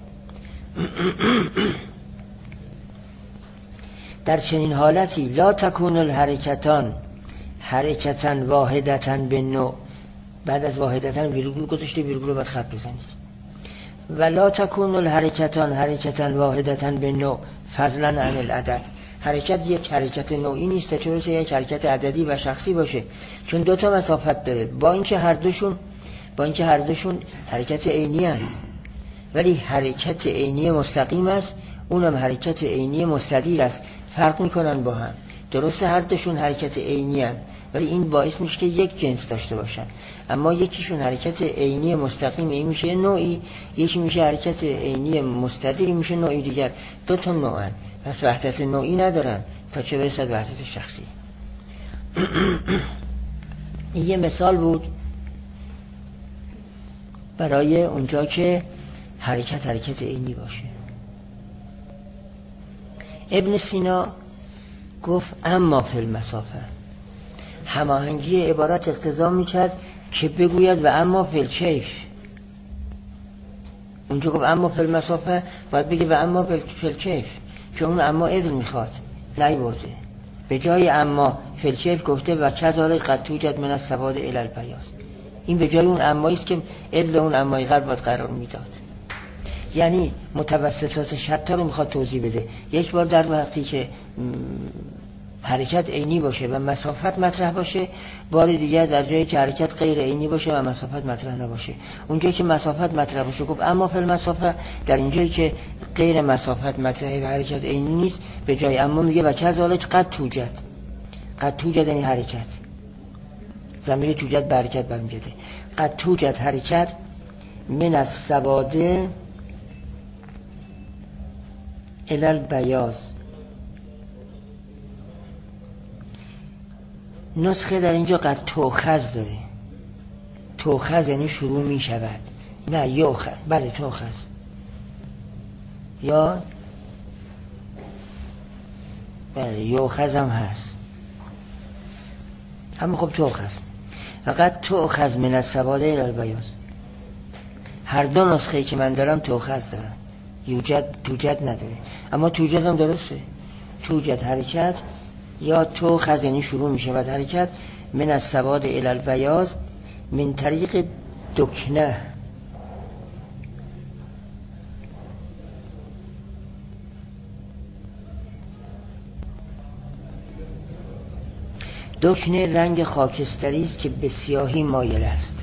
در چنین حالتی لا تکون الحرکتان حرکتن واحدتن به نوع، بعد از واحدتن ویرگول گذاشته، ویرگول باید خط بزنید. و لا تکون الحرکتان حرکتن واحدتن به نوع فضلا عن العدد، حرکت یک حرکت نوعی نیست، چون یک حرکت عددی و شخصی باشه، چون دو تا مسافت داره، با اینکه هر دوشون با اینکه هر دوشون حرکت عینی هست، ولی حرکت عینی مستقیم است، اونم حرکت عینی مستدیر است، فرق میکنن با هم. درسته هر دوشون حرکت عینی هست، ولی این باعث میشه که یک جنس داشته باشن، اما یکیشون حرکت عینی مستقیم این میشه نوعی، یکی میشه حرکت عینی مستدیر میشه نوعی دیگر. دو تا نوعن، پس وحدت نوعی ندارن تا چه برسد وحدت شخصی. این یه مثال بود برای اونجا که حرکت حرکت عینی باشه. ابن سینا گفت اما فی المسافه، هماهنگی عبارت اقتضا میکرد که بگوید و اما فی الکیف. اونجا گفت اما فی المسافه، باید بگه و اما فی الکیف، چون اون اما اذن میخواد، نیورده. به جای اما فی الکیف گفته و کذالک قد توجد من السواد الی البیاض. این به جای اون امایی است که ادل اون امای غرب باید قرار میداد. یعنی متوسطات شتا رو میخواد توضیح بده. یک بار در وقتی که حرکت عینی باشه و مسافت مطرح باشه، بار دیگر در جایی که حرکت غیر عینی باشه و مسافت مطرح نباشه. اونجایی که مسافت مطرح باشه گفت اما فی المسافه، در اینجایی که غیر مسافت مطرحه و حرکت عینی نیست به جای اما میگه و کذالک قد توجد. قد توجد یعنی حرکت، ضمیر توجد به حرکت برمیگرده. قد توجد حرکت من السواد الی البیاض. نسخه در اینجا قد توخز داره. توخز یعنی شروع می شود، نه یوخز. بله توخز یا بله یوخز هم هست، اما خب توخز. فقط توخز من السواد الی البیاض. هر دو نسخه که من دارم توخز دارم، یوجد توجد نداره. اما توجد هم درسته، توجد حرکت یا تو خز یعنی شروع می شود حرکت من السواد الی البیاض من طریق دکنه. دکنه رنگ خاکستری است که به سیاهی مایل است.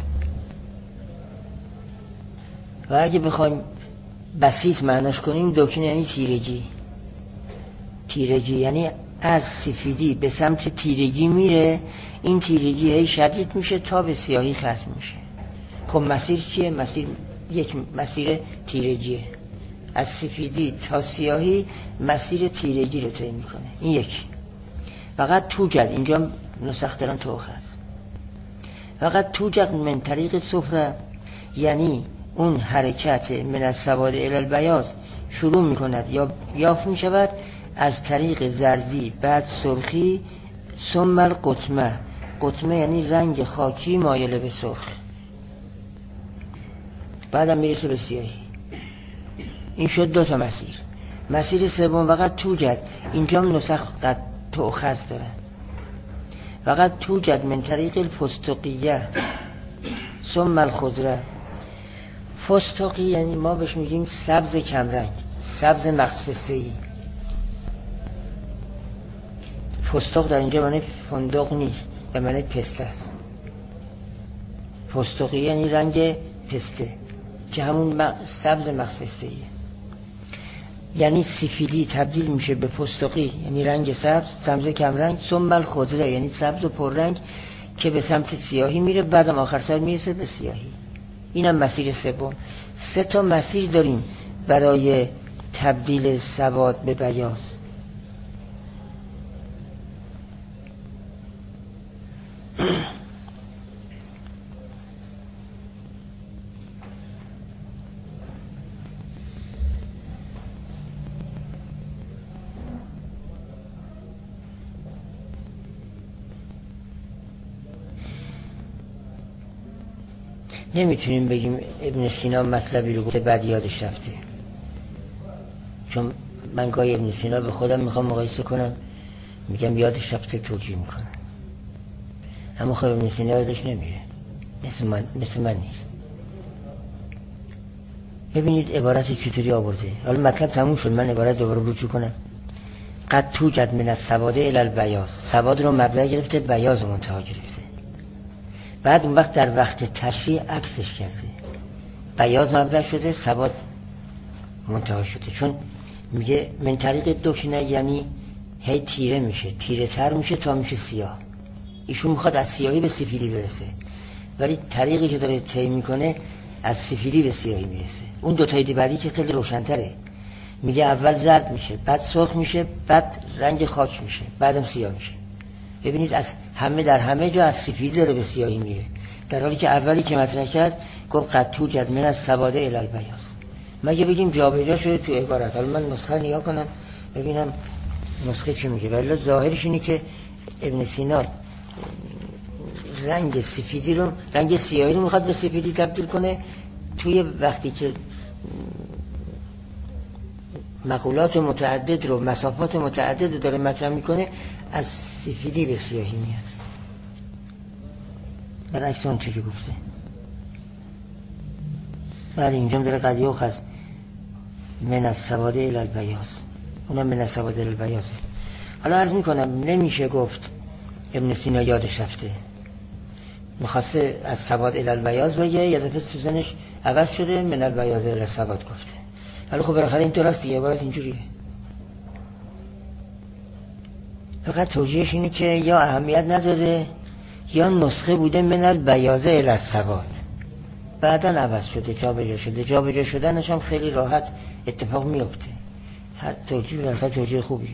و اگه بخوایم بسیط معناش کنیم، دکنه یعنی تیرگی. تیرگی یعنی از سفیدی به سمت تیرگی میره، این تیرگی هی شدید میشه تا به سیاهی ختم میشه. خب مسیر چیه؟ مسیر یک مسیر تیرگیه، از سفیدی تا سیاهی مسیر تیرگی رو طی میکنه. این یکی. فقط توجد، اینجا نسخ دارن توخ هست، فقط توجد من طریق صفره، یعنی اون حرکت من السواد الی البیاض شروع میکند یا یافت میشود از طریق زردی، بعد سرخی، ثم القطمه. قطمه یعنی رنگ خاکی مایل به سرخ، بعدم میرسه به سیاهی. این شد دو تا مسیر. مسیر سوم فقط توجد، اینجا نسخ قد تؤخذ داره، فقط توجد من طریق الفستقیه ثم الخضره. فستقی یعنی ما بهش میگیم سبز کمرنگ، سبز مغزپسته‌ای. فستق در اینجا معنی فندق نیست، به معنی پسته است. فستقی یعنی رنگ پسته که همون سبز مغزپسته‌ایه. یعنی سفیدی تبدیل میشه به فستقی یعنی رنگ سبز، سبز کمرنگ، ثم الخضره یعنی سبز و پررنگ که به سمت سیاهی میره، بعدم آخر سر میرسه به سیاهی. اینم مسیر سوم. سه تا مسیر داریم برای تبدیل سواد به بیاض. نمیتونیم بگیم ابن سینا مطلبی رو گفته بعد یادش رفته، چون من گاهی ابن سینا به خودم میخوام مقایسه کنم، میگم یادش رفته توجیه میکنم، اما خب ابن سینا یادش نمیره، مثل من, مثل من نیست. ببینید عبارتی چطوری آورده. حالا مطلب تموم شد، من عبارت دوباره رجوع کنم. قد توجد من السواد الی البیاض، سواد رو مبدأ گرفته، بیاض رو منتها گرفته. بعد اون وقت در وقت تشریع عکسش کرده، بیاض مبدأ شده، سواد منتها شده. چون میگه من طریق دکنه یعنی هی تیره میشه، تیره تر میشه تا میشه سیاه. ایشون میخواد از سیاهی به سفیدی برسه، ولی طریقی که داره طی میکنه از سفیدی به سیاهی میرسه. اون دو تای بعدی که خیلی روشن‌تره، میگه اول زرد میشه، بعد سرخ میشه، بعد رنگ خاک میشه، بعدم سیاه میشه. ببینید از همه در همه جا از سفیدی داره به سیاهی میره، در حالی که اولی که مطرح کرد گفت قد توجد من السواد الی البیاض. مگه بگیم جابجا شده تو عبارت؟ حالا من نسخه نگاه کنم ببینم نسخه چی میگه. ولی ظاهرش اینه که ابن سینا رنگ سفیدی رو، رنگ سیاهی رو میخواد به سفیدی تبدیل کنه. توی وقتی که مقولات متعدد رو، مسافات متعدد داره مطرح میکنه، از سفیدی به سیاهی میاد، برعکس اون چی که گفته. بعد اینجا داره قد یؤخذ من السواد الی البیاض، اونم من السواد الی البیاض. حالا عرض میکنم نمیشه گفت ابن سینا یادش رفته، میخواسته از سواد الی البیاض بگه، یه دفعه سوزنش عوض شده من البیاض الی السواد گفته. حالا خب بالاخره اینطور هست دیگه، عبارت اینجوریه. فقط توجیهش اینه که یا اهمیت نداده یا نسخه بوده من البیاض الی السواد، بعداً عوض شده، جابجا شده. جابجا شدنش هم خیلی راحت اتفاق میفته. هر توجیه بالاخره توجیه خوبیه.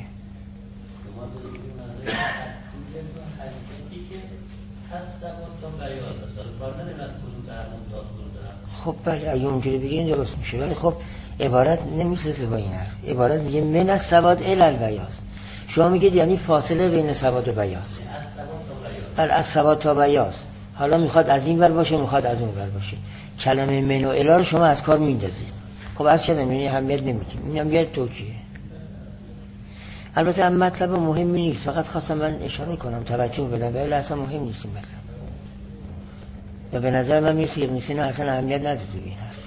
خب بله اگه اونجوری بگیرین درست میشه، ولی خب عبارت نمیسازه با این حرف. عبارت میگه من السواد الی البیاض، شما میگید یعنی فاصله بین سواد و بیاض. بله از سواد تا بیاض. حالا میخواد از این ور باشه، میخواد از اون ور باشه. کلمه من و الی رو شما از کار میندازید. خب از چه نمیدونی اهمیت نمیدید، اینم یه توجیه. البته هم مطلب مهمی نیست، فقط خواستم من اشاره کنم، توجه بدم، ولی اصلا مهم نیست این مطلب. و به نظر من میرسه ابن سینا اصلا اهمیت نداده به این حرف.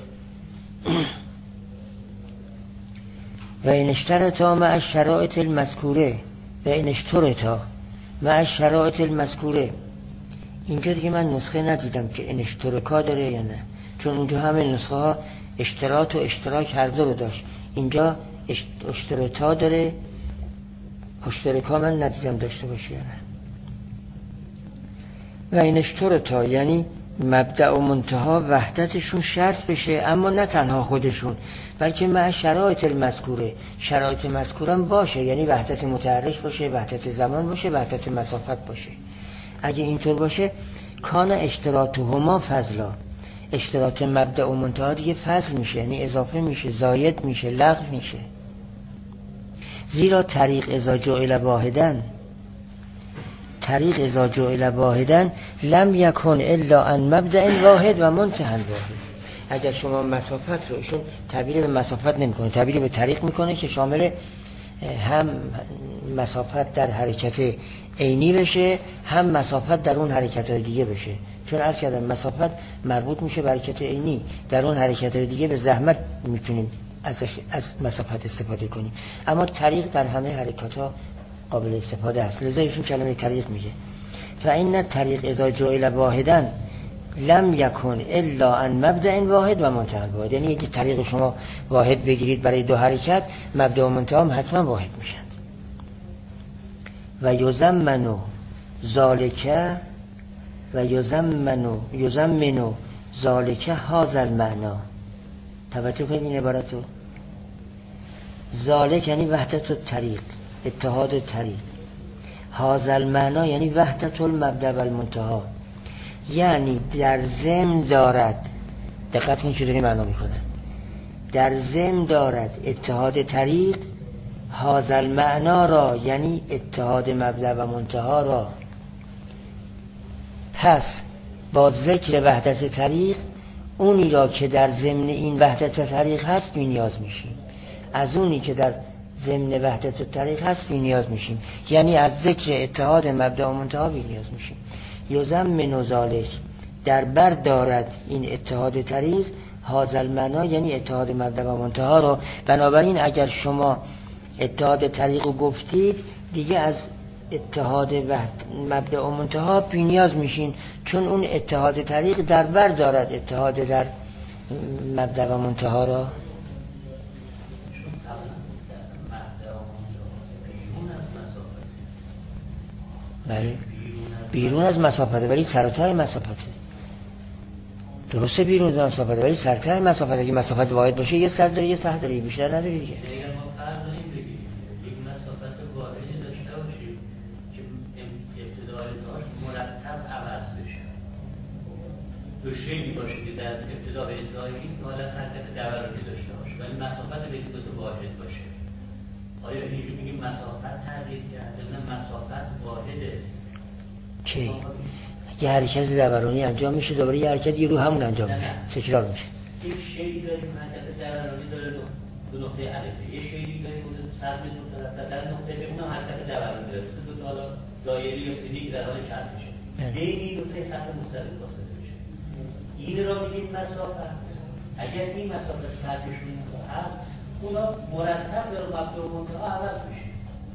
و این اشترطا مع الشرائط المذکوره، و این اشترطا مع الشرائط المذکوره. اینجا دیگه من نسخه ندیدم که این اشتراکا داره یا نه، چون اونجا همه نسخه ها اشتراط و اشتراک هر دو رو داشت. اینجا اشتراطا داره اشترکا من ندیدم داشته باشه یا نه. و این اشترطا یعنی مبدأ و منتها وحدتشون شرط بشه، اما نه تنها خودشون بلکه مع شرایط المذکوره، شرایط مذکورم باشه، یعنی وحدت متحرک باشه، وحدت زمان باشه، وحدت مسافت باشه. اگه اینطور باشه کان اشتراطهما فضلا، اشتراط مبدأ و منتها دیگه فضل میشه، یعنی اضافه میشه، زاید میشه، لغو میشه. زیرا طریق اذا جعل واحدن، طریق اذا جعل واحدن لم یکن الا ان مبدأ واحد و منتهى واحد. اگر شما مسافت رو، ایشون تعبیر به مسافت نمیکنه، تعبیر به طریق میکنه که شامل هم مسافت در حرکت عینی بشه، هم مسافت در اون حرکت های دیگه بشه. چون عرض کردم مسافت مربوط میشه به حرکت عینی، در اون حرکت های دیگه به زحمت میتونیم ازش از مسافت استفاده کنیم، اما طریق در همه حرکات ها قابل استفاده است. لذا ایشون کلمه طریق میگه فإن طریق اذا جعل واحدا لم یکن الا ان مبدأ واحد و منتهى واحد. یعنی اگه طریق شما واحد بگیرید برای دو حرکت، مبدأ و منتها هم حتما واحد میشن. و یزمنو ذالکه و یزمنو یزمنو ذالکه هذا المعنا. توجه کنید این عبارتو. ذالک یعنی وحدت الطریق، اتحاد الطریق. هذا المعنا یعنی وحدت المبدأ و المنتها، یعنی در ضمن دارد، دقت کنید چطوری معنا میکنه، در ضمن دارد اتحاد طریق هذا المعنا را، یعنی اتحاد مبدأ و منتها را. پس با ذکر وحدت طریق اونی را که در ضمن این وحدت طریق هست بی نیاز میشیم، از اونی که در ضمن وحدت طریق هست بی نیاز میشیم، یعنی از ذکر اتحاد مبدأ و منتها بی نیاز میشیم. یزمن ذالک در بر دارد این اتحاد طریق هذا المعنا، یعنی اتحاد مبدأ و منتها را. بنابراین اگر شما اتحاد طریق رو گفتید دیگه از اتحاد مبدأ و منتها بی نیاز میشین، چون اون اتحاد طریق در بر دارد اتحاد در مبدأ و منتها را. بله بیرون از مسافته ولی سرتای مسافته. درسته بیرون از مسافته ولی سرتای مسافته. اگه مسافت واحد باشه یه سر داره یه سر داره، بیشتر نداره دیگه. دو شیئی باشه که در ابتدا به ابتدای این حالت حرکت دورانی داشته باشه ولی مسافت بین دو تا واحد باشه. آیا اینجوری میگیم مسافت تغییر کرده نه مسافت واحده؟ کی یه حرکت دورانی انجام میشه دوباره یه حرکت یه رو همون انجام میشه، تکرار میشه. یک شیئی داریم حرکت دورانی داره دو نقطه عدده، یه شیئی داریم که سر به دو طرف در نقطه به اونم حرکت دورانی داره، مثل دو تا حالا دایره یا سیلیک در حال چرخ میشه. بین این دو تا خط مستقیم واسطه میشه. این را میگیم مسافت. اگر این مسافت فرقشون هست اونا مرتب در مبدأ و منتها عوض میشه،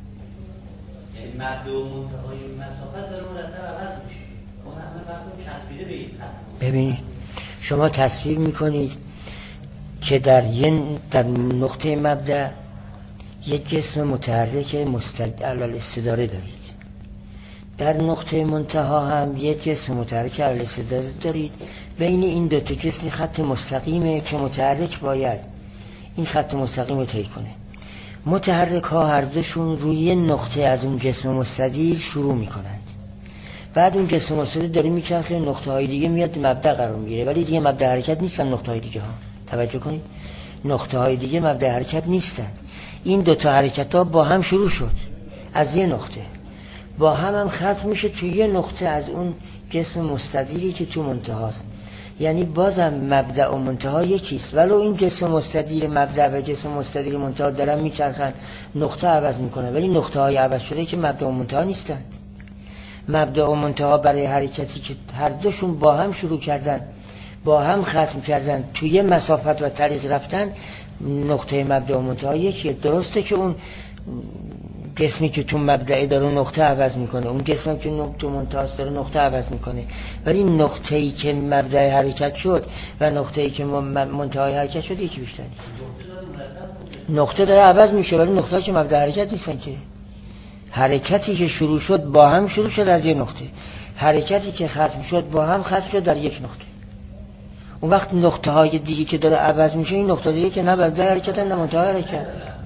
یعنی مبدأ و منتهای مسافت در مرتب عوض میشه. اون همه وقت چسبیده به این خط. ببینید شما تصویر میکنید که در یه در نقطه مبدأ یک جسم متحرک مستقل الاستداره دارید، در نقطه منتها هم یک جسم متحرک الاستداره دارید. بین این دو تا جسم خط مستقیمه که متحرک باید این خط مستقیم رو طی کنه. متحرک ها هر دوشون روی یه نقطه از اون جسم مستدیر شروع میکنند، بعد اون جسم مستدیر داره میچرخه، نقطه های دیگه میاد مبدأ قرار میگیره، ولی دیگه مبدأ حرکت نیستن نقطه های دیگه ها. توجه کنید نقطه های دیگه مبدأ حرکت نیستن. این دو تا حرکت ها با هم شروع شد از یه نقطه، با هم هم ختم میشه توی یه نقطه از اون جسم مستدیری که تو منتهاست. یعنی بازم مبدأ و منتها یکیست، ولو این جسم مستدیر مبدأ و جسم مستدیر منتها دارن میچرخن، نقطه عوض میکنه، ولی نقطه های عوض شده که مبدأ و منتها نیستن. مبدأ و منتها برای حرکتی که هر دوشون با هم شروع کردن با هم ختم کردن توی مسافت و طریق رفتن، نقطه مبدأ و منتها یکیه. درسته که اون جسمی که تو مبدأ داره نقطه عوض میکنه، اون جسمی که تو منتهاست داره نقطه عوض میکنه، ولی نقطه‌ای که مبدأ حرکت شد و نقطه‌ای که منتهای حرکت شد یکی بیشتر نیست. نقطه داره عوض میشه ولی نقطه‌ای که مبدأ حرکت نیستن که. حرکتی که شروع شد با هم شروع شد از یک نقطه، حرکتی که ختم شد با هم ختم شد در یک نقطه. اون وقت نقطه های دیگه که داره عوض میشه این نقطه دیگه که نه بر حرکت نه منتهی حرکت.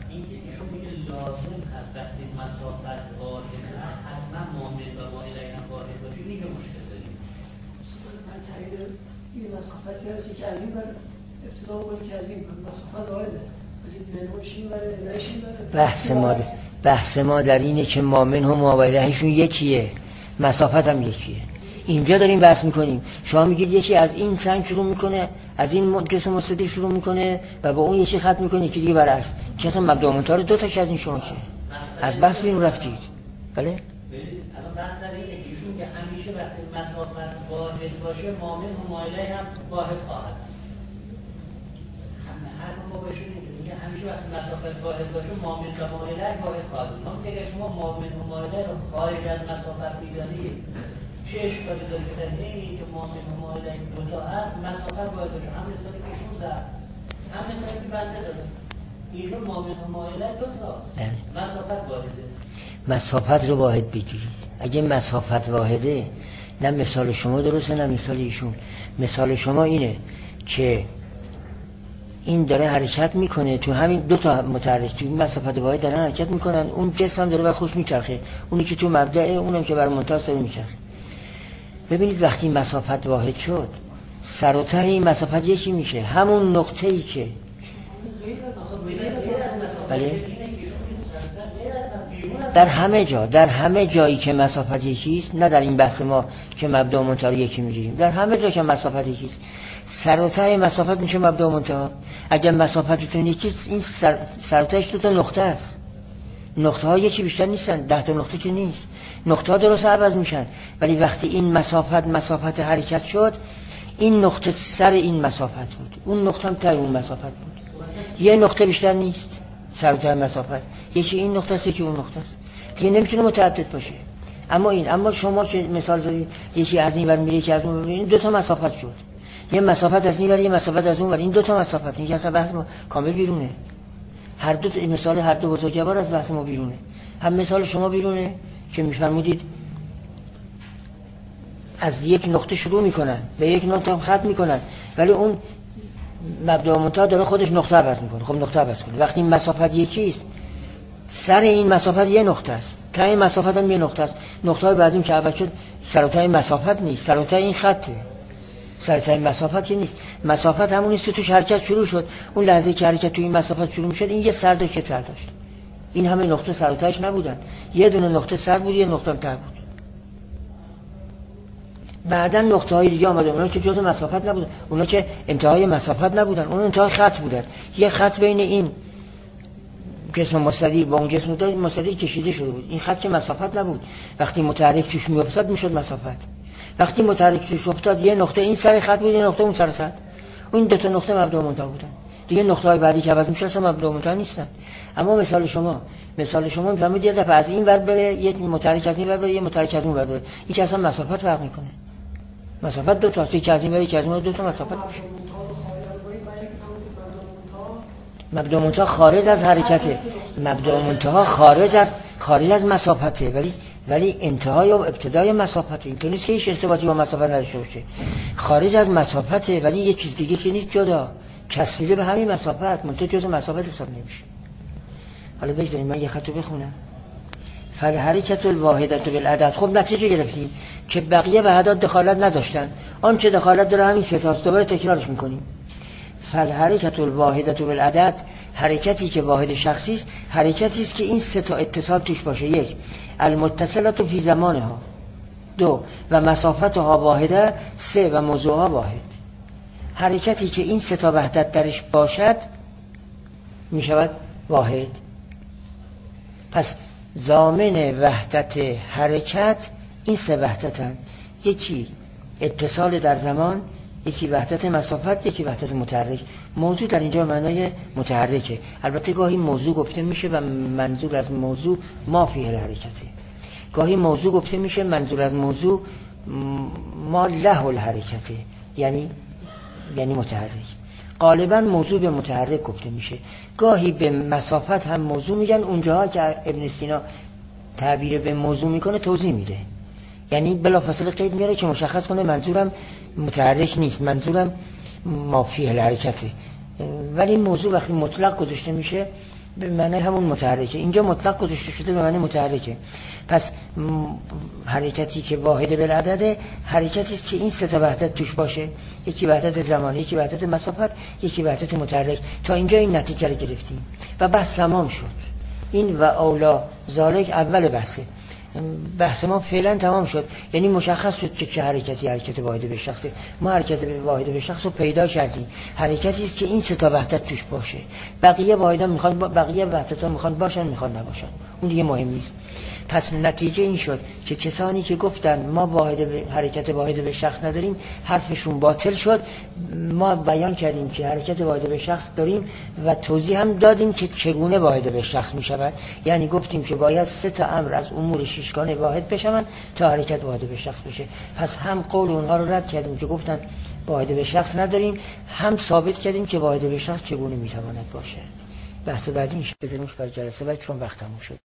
مسافتی هستی که از این بر ابتدا کنی که از این بر مسافت واحده ولی منوش این بره نش این بره. بحث ما بحث ما در اینه که ما منه و ما الیهشون یکیه، مسافت هم یکیه. اینجا داریم بحث میکنیم. شما میگید یکی از این سنگ شروع میکنه، از این جسم مستطیل شروع میکنه و با اون یکی ختم میکنه، یکی دیگه برعکس. چه اصلا مبدا و منتها دو تاش از این شما چه از بحث بیرون رفتید. بله الان بحث در اینه که ایشون که همیشه وقتی مسافت واحد باشه مؤمن ممایله هم واحد خواهد. همه هر ما بهشون میگه همیشه وقتی مسافت واحد باشه مؤمن و ممایله واحد خواهد. اون که شما مؤمن و ممایله رو خارج از مسافت می‌دانید، چه اشکالی داره که در این که مؤمن و ممایله دو تا هست مسافت واحد باشه؟ هم مثالی که ایشون زد، هم مثالی که بنده زد. اینجا مؤمن و ممایله دو تاست. مسافت واحده. مسافت رو واحد بگیرید. اگه مسافت واحده نه مثال شما درسته نه مثال ایشون. مثال شما اینه که این داره حرکت میکنه تو همین دو تا متحرک تو این مسافت واحد دارن حرکت میکنن، اون جسم هم داره بر خوش میچرخه، اونی که تو مبدأه اونم که بر منتهی داره میچرخه. ببینید وقتی مسافت واحد شد سر و ته این مسافت یکی میشه، همون نقطه‌ای که بله در همه جا در همه جایی که مسافت یکیست، نه در این بحث ما که مبدا و منتها یکی میگیریم، در همه جا که مسافت یکیست سر و ته مسافت میشه مبدا و منتها. اگر مسافتتون یکیست این سر, سر و تهش دو تا نقطه است. نقطه ها یکی بیشتر نیستن، ده تا نقطه که نیست. نقطه ها درست عوض میشن، ولی وقتی این مسافت مسافت حرکت شد این نقطه سر این مسافت بود، اون نقطه هم ته اون مسافت بود. یه نقطه بیشتر نیست سر و ته مسافت، یکی این نقطه است یکی اون نقطه است، دیگه نمیتونه متعدد باشه. اما این اما شما که مثال زدید یکی از این ور میره یکی از اون ور، این دو تا مسافت شد. یه مسافت از این ور یه مسافت از اون ور، این دو تا مسافت، این که اصلا بحث ما کامل بیرونه. هر دو مثال هر دو بزرگوار از بحث ما بیرونه. هم مثال شما بیرونه که میفرمودید از یک نقطه شروع میکنن به یک نقطه ختم میکنن، ولی اون مبدا و منتها داره خودش نقطه عوض میکنه. خب نقطه عوض کنه. وقتی این مسافت یکی است سر این مسافت یه نقطه است، ته این مسافت هم یه نقطه است. نقطه های بعدیم که عوض شد سر و ته این مسافت نیست، سر و ته این خطه، سر و ته این مسافت که نیست. مسافت همون است که توش حرکت شروع شد. اون لحظه که حرکت توی این مسافت شروع میشد این یه سر داشت که ته داشت. این همه نقطه سر و تهش نبودن، یه دونه نقطه سر بود یه نقطه ته بود. بعدن نقطه های دیگه آمدن، اونا که جزء مسافت نبودن، اونا که انتهای مسافت نبودن، اون انتهای خط بودن. یه خط بین این جسم مستدیر با اون جسم مستدیر کشیده شده بود. این خط که مسافت نبود، وقتی متحرک توش میافتاد میشد مسافت. وقتی متحرک توش افتاد یه نقطه این سر خط بود یه نقطه اون سر خط، اون دو تا نقطه مبدا و منتها بودن. دیگه نقطه های بعدی که عوض میشه اصلا مبدا و منتها نیستن. اما مثال شما مثال شما میفهمید یه دفعه از این ور بره یک متحرک از این ور بره یه متحرک از اون ور بره، این که اصلا مسافت فرق میکنه. مسافت دو تا یک از این ور یک از اون ور دو تا مسافت میشه. مبدا و منتها خارج از حرکته، مبدا و منتها خارج از خارج از مسافته، ولی ولی انتهای و ابتدای مسافته. این تو نیست که هیچ ارتباطی با مسافت نداشته باشه. خارج از مسافته ولی یه چیز دیگه که نیست، جدا چسبیده به همین مسافت، منتها جزء مسافت حساب نمیشه. حالا بگذاریم من یه خطو بخونم. فالحرکت الواحدة بالعدد. خب نتیجه گرفتیم که بقیه وحدات دخالت نداشتن، آن چه دخالت داره همین سه تاست. دوباره تکرارش میکنیم. فالحرکت الواحدة بالعدد، حرکتی که واحد شخصی است، حرکتی است که این سه تا اتصال توش باشه. یک، المتصلات فی زمانها. دو، و مسافتها واحده. سه، و موضوعها واحد. حرکتی که این سه تا وحدت درش باشد می شود واحد. پس ضامن وحدت حرکت این سه وحدتن، یکی اتصال در زمان، یکی وحدت مسافت، یکی وحدت متحرک. موضوع در اینجا معنای متحرکه. البته گاهی موضوع گفته میشه و منظور از موضوع ما فیه الحرکته. گاهی موضوع گفته میشه منظور از موضوع ما له الحرکته، یعنی یعنی متحرک. غالبا موضوع به متحرک گفته میشه. گاهی به مسافت هم موضوع میگن، اونجاها که ابن سینا تعبیر به موضوع میکنه توضیح میده، یعنی بلافاصله قید میاره که مشخص کنه منظورم متحرک نیست، منظورم ما فیه الحرکته. ولی این موضوع وقتی مطلق گذاشته میشه به معنی همون متحرکه. اینجا مطلق گذاشته شده به معنی متحرکه. پس حرکتی که واحد بالعدده حرکتی است که این سه تا وحدت توش باشه، یکی وحدت زمانی، یکی وحدت مسافت، یکی وحدت متحرک. تا اینجا این نتیجه رو گرفتیم و بحث تمام شد. این و اولا ذالک اول بحثه. بحث ما فعلا تمام شد، یعنی مشخص شد که چه حرکتی حرکت واحد به شخصه. ما حرکت واحد به شخص رو پیدا کردیم، حرکتی است که این سه تا وحدت توش باشه. بقیه واحدها میخوان بقیه وحدت‌ها میخوان باشن میخوان نباشن، اون دیگه مهم نیست. پس نتیجه این شد که کسانی که گفتن ما واحد به حرکت واحد به شخص نداریم حرفشون باطل شد. ما بیان کردیم که حرکت واحد به شخص داریم و توضیح هم دادیم که چگونه واحد به شخص می شود. یعنی گفتیم که باید سه تا امر از امور شیشگانه واحد بشوند تا حرکت واحد به شخص بشه. پس هم قول اونها رو رد کردیم که گفتن واحد به شخص نداریم، هم ثابت کردیم که واحد به شخص چگونه می تواند باشد. بحث بعدی بزنیمش بر جلسه بعد چون وقت تموم شد.